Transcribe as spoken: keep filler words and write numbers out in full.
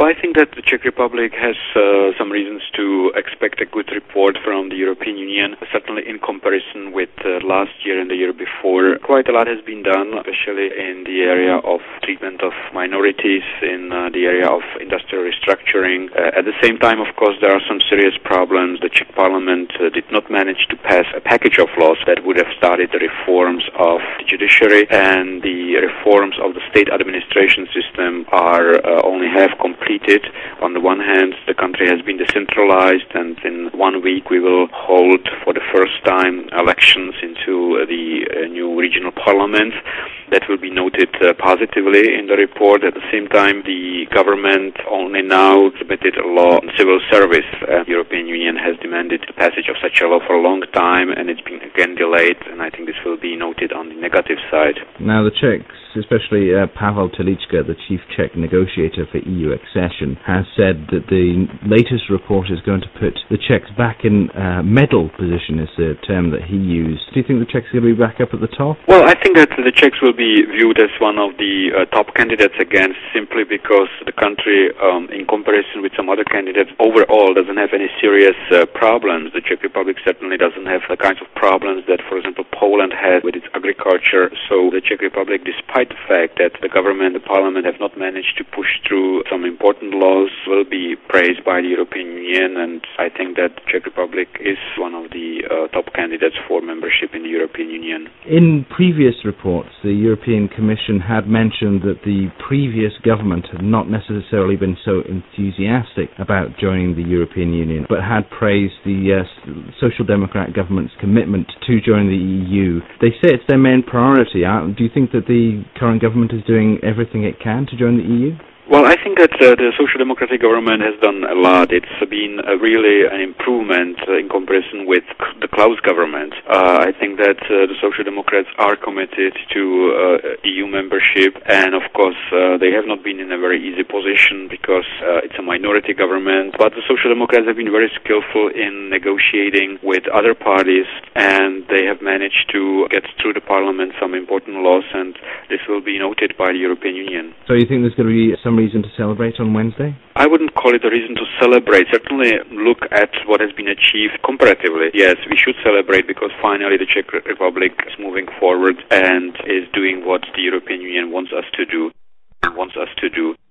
Well, I think that the Czech Republic has uh, some reasons to expect a good report from the European Union, certainly in comparison with uh, last year and the year before. Quite a lot has been done, especially in the area of treatment of minorities, in uh, the area of industrial restructuring. Uh, at the same time, of course, there are some serious problems. The Czech Parliament uh, did not manage to pass a package of laws that would have started the reforms of the judiciary, and the reforms of the state administration system are uh, only half completed. On the one hand, the country has been decentralized, and in one week we will hold for the first time elections into uh, the uh, new regional parliament. That will be noted uh, positively in the report. At the same time, the government only now submitted a law on civil service. Uh, the European Union has demanded the passage of such a law for a long time, and it's been again delayed, and I think this will be noted on the negative side. Now, the Czechs, especially uh, Pavel Telička, the chief Czech negotiator for E U accession, has said that the latest report is going to put the Czechs back in uh, medal position, is the term that he used. Do you think the Czechs are going to be back up at the top? Well, I think that the Czechs will be viewed as one of the uh, top candidates again, simply because the country, um, in comparison with some other candidates, overall doesn't have any serious uh, problems. The Czech Republic certainly doesn't have the kinds of problems that, for example, Poland has with its agriculture. So the Czech Republic, despite the fact that the government, the parliament have not managed to push through some important laws, will be praised by the European Union, and I think that the Czech Republic is one of the uh, top candidates for membership in the European Union. In previous reports, the European Commission had mentioned that the previous government had not necessarily been so enthusiastic about joining the European Union, but had praised the uh, Social Democrat government's commitment to join the E U. They say it's their main priority. Do you think that the current government is doing everything it can to join the E U? Well, I think that uh, the Social Democratic government has done a lot. It's been uh, really an improvement uh, in comparison with the Klaus government. Uh, I think that uh, the Social Democrats are committed to uh, E U membership, and of course uh, they have not been in a very easy position because uh, it's a minority government. But the Social Democrats have been very skillful in negotiating with other parties, and they have managed to get through the parliament some important laws, and this will be noted by the European Union. So you think there's going to be some reason to celebrate on Wednesday? I wouldn't call it a reason to celebrate. Certainly look at what has been achieved comparatively. Yes, we should celebrate because finally the Czech Republic is moving forward and is doing what the European Union wants us to do and wants us to do.